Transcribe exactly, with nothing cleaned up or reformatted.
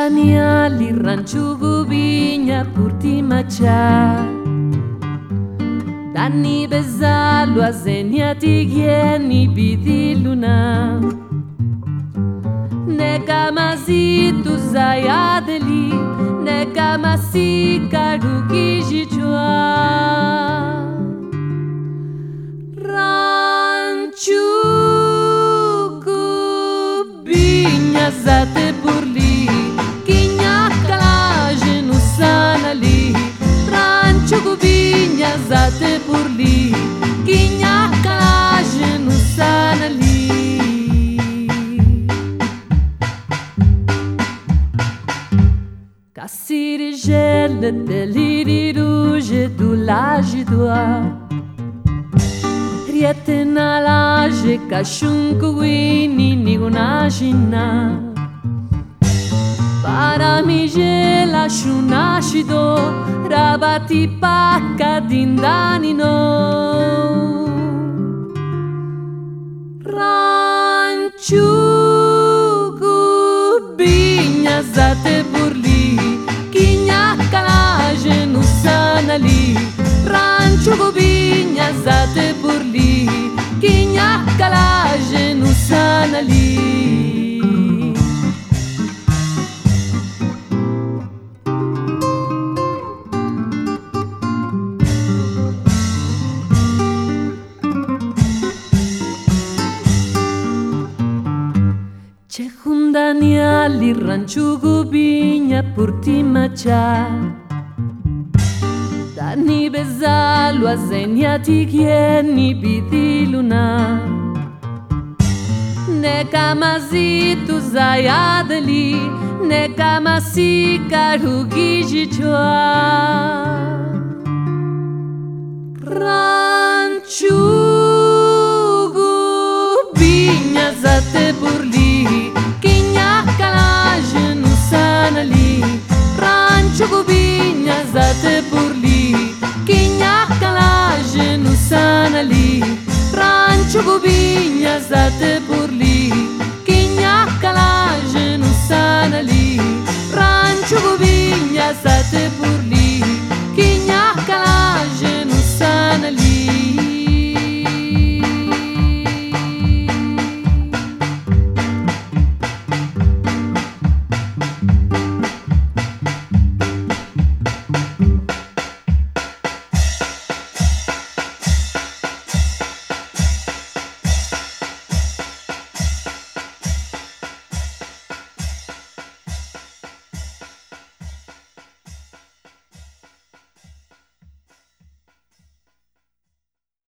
Daniali ranchu gubinya purti macha Dani bezalu azenia tigieni bidiluna Neka mazitu zayadeli Neka masika rukijichwa Ranchu gubinya zate purli Zate purli, kinha kaje no sanali. Kassiri gele deliri rouge do laje doa. Riete na laje kashunku wini nigunashina. Para mi gela shunashido Rabati paka dindanino Ranchu gubinya zate burli Kinha kalaje no sanali Ranchu gubinya zate burli Kinha kalaje no sanali Daniali ranchu gubinya purti macha Dani bezalu azenia tigieni bidiluna Neka mazitu zayadeli Neka masika rugijichwa